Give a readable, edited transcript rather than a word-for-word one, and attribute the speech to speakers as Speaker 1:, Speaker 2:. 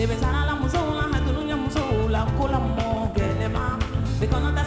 Speaker 1: Ebe sana la muso la hatunu nya muso la kola mo gelema. Because